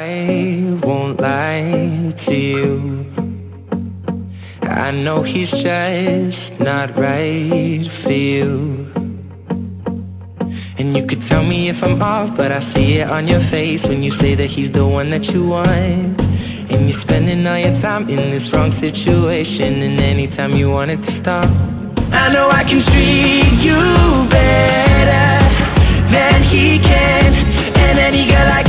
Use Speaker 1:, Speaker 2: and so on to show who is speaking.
Speaker 1: I won't lie to you. I know he's just not right for you. And you could tell me if I'm off, but I see it on your face when you say that he's the one that you want. And you're spending all your time in this wrong situation, and anytime you want it to stop, I know I can treat you better than he can. And any girl like